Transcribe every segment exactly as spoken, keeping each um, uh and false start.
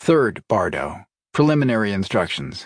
Third Bardo. Preliminary instructions.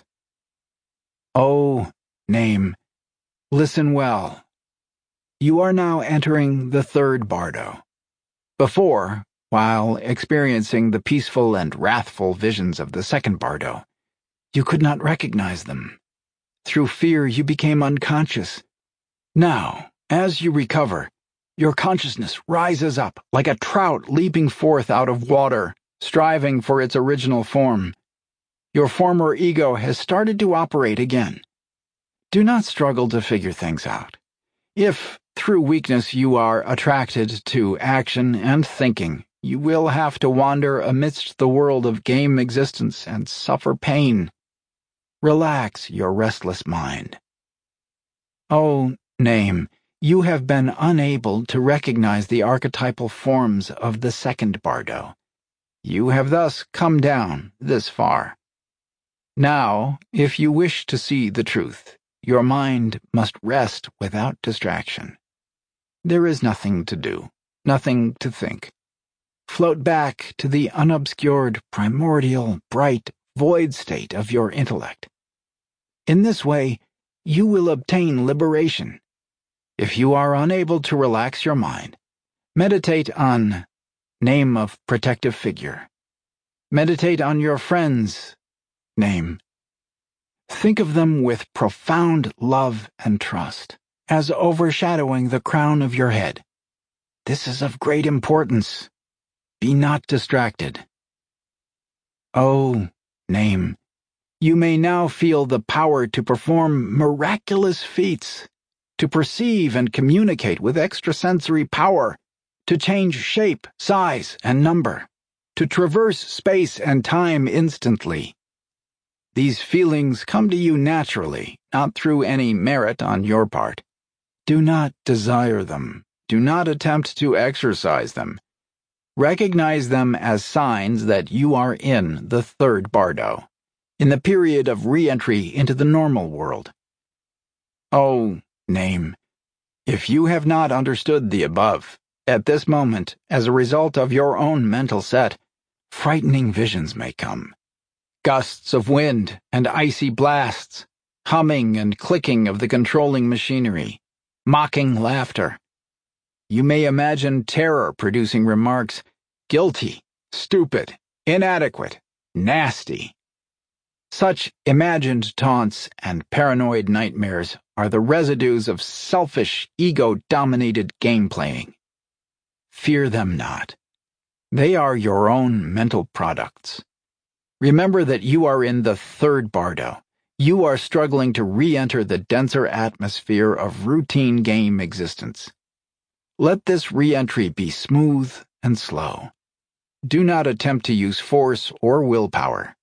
O name. Listen well. You are now entering the third Bardo. Before, while experiencing the peaceful and wrathful visions of the second Bardo, you could not recognize them. Through fear, you became unconscious. Now, as you recover, your consciousness rises up like a trout leaping forth out of water, striving for its original form. Your former ego has started to operate again. Do not struggle to figure things out. If, through weakness, you are attracted to action and thinking, you will have to wander amidst the world of game existence and suffer pain. Relax your restless mind. O name, you have been unable to recognize the archetypal forms of the second Bardo. You have thus come down this far. Now, if you wish to see the truth, your mind must rest without distraction. There is nothing to do, nothing to think. Float back to the unobscured, primordial, bright, void state of your intellect. In this way, you will obtain liberation. If you are unable to relax your mind, meditate on name of protective figure. Meditate on your friend's name. Think of them with profound love and trust, as overshadowing the crown of your head. This is of great importance. Be not distracted. O name, you may now feel the power to perform miraculous feats, to perceive and communicate with extrasensory power, to change shape, size, and number, to traverse space and time instantly. These feelings come to you naturally, not through any merit on your part. Do not desire them. Do not attempt to exercise them. Recognize them as signs that you are in the third Bardo, in the period of re-entry into the normal world. O name, if you have not understood the above, at this moment, as a result of your own mental set, frightening visions may come. Gusts of wind and icy blasts, humming and clicking of the controlling machinery, mocking laughter. You may imagine terror producing remarks, guilty, stupid, inadequate, nasty. Such imagined taunts and paranoid nightmares are the residues of selfish, ego-dominated game-playing. Fear them not. They are your own mental products. Remember that you are in the third Bardo. You are struggling to re-enter the denser atmosphere of routine game existence. Let this re-entry be smooth and slow. Do not attempt to use force or willpower.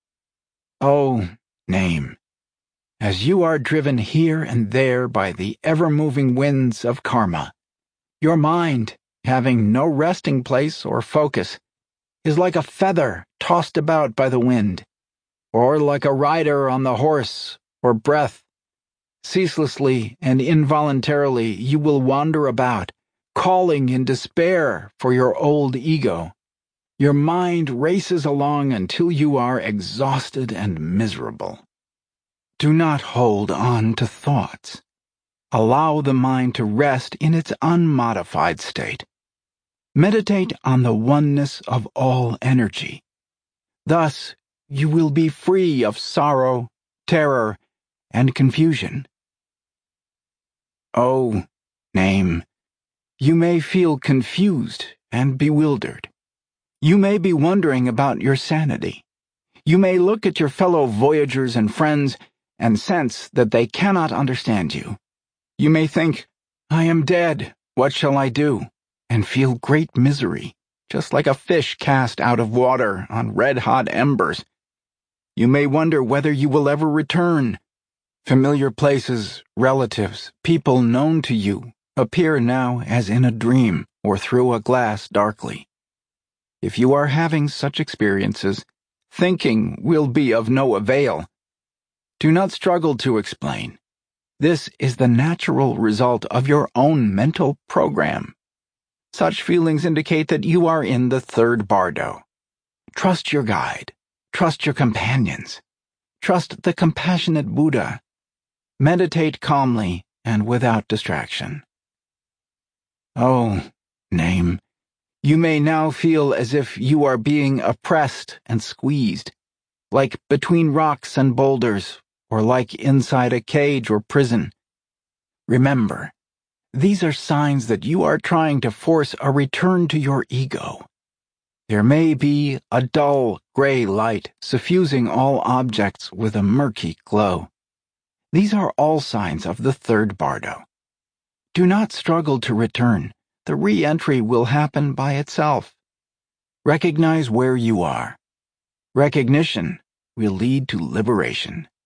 O name, as you are driven here and there by the ever-moving winds of karma, your mind, having no resting place or focus, is like a feather tossed about by the wind, or like a rider on the horse or breath. Ceaselessly and involuntarily you will wander about, calling in despair for your old ego. Your mind races along until you are exhausted and miserable. Do not hold on to thoughts. Allow the mind to rest in its unmodified state. Meditate on the oneness of all energy. Thus, you will be free of sorrow, terror, and confusion. O name, you may feel confused and bewildered. You may be wondering about your sanity. You may look at your fellow voyagers and friends and sense that they cannot understand you. You may think, I am dead, what shall I do? And feel great misery, just like a fish cast out of water on red-hot embers. You may wonder whether you will ever return. Familiar places, relatives, people known to you appear now as in a dream or through a glass darkly. If you are having such experiences, thinking will be of no avail. Do not struggle to explain. This is the natural result of your own mental program. Such feelings indicate that you are in the third Bardo. Trust your guide. Trust your companions. Trust the compassionate Buddha. Meditate calmly and without distraction. Oh, name, you may now feel as if you are being oppressed and squeezed, like between rocks and boulders, or like inside a cage or prison. Remember, these are signs that you are trying to force a return to your ego. There may be a dull, gray light suffusing all objects with a murky glow. These are all signs of the third bardo. Do not struggle to return. The re-entry will happen by itself. Recognize where you are. Recognition will lead to liberation.